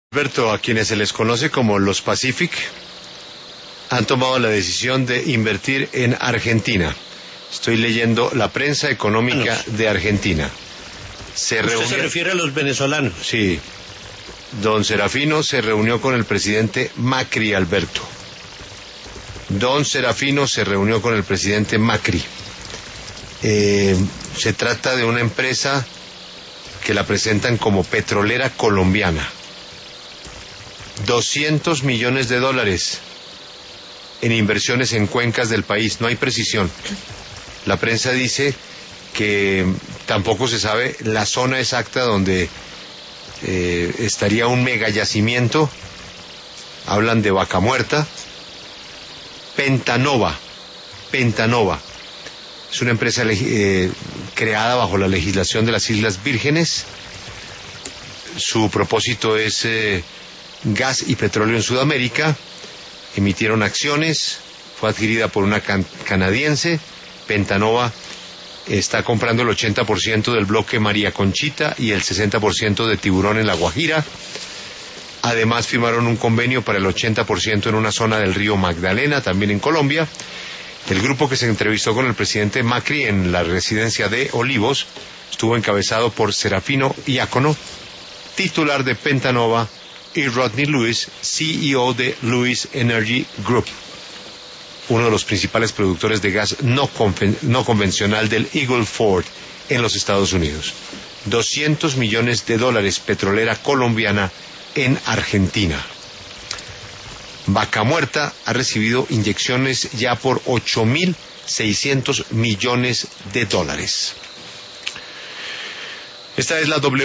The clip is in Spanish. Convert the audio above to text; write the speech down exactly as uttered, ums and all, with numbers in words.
Alberto, a quienes se les conoce como los Pacific, han tomado la decisión de invertir en Argentina. Estoy leyendo la prensa económica de Argentina. Se ¿Usted reunió... se refiere a los venezolanos? Sí. Don Serafino se reunió con el presidente Macri, Alberto. Don Serafino se reunió con el presidente Macri. Eh, se trata de una empresa que la presentan como petrolera colombiana. doscientos millones de dólares en inversiones en cuencas del país. No hay precisión. La prensa dice que tampoco se sabe la zona exacta donde eh, estaría un mega yacimiento. Hablan de Vaca Muerta. Pentanova. Pentanova. Es una empresa eh, creada bajo la legislación de las Islas Vírgenes. Su propósito es eh, gas y petróleo en Sudamérica. Emitieron acciones, fue adquirida por una can canadiense. Pentanova está comprando el ochenta por ciento del bloque María Conchita y el sesenta por ciento de Tiburón en La Guajira. Además firmaron un convenio para el ochenta por ciento en una zona del río Magdalena, también en Colombia. El grupo que se entrevistó con el presidente Macri en la residencia de Olivos estuvo encabezado por Serafino Iacono, titular de Pentanova, y Rodney Lewis, C E O de Lewis Energy Group, uno de los principales productores de gas no, conven no convencional del Eagle Ford en los Estados Unidos. doscientos millones de dólares petrolera colombiana en Argentina. Vaca Muerta ha recibido inyecciones ya por ocho mil seiscientos millones de dólares. Esta es la W.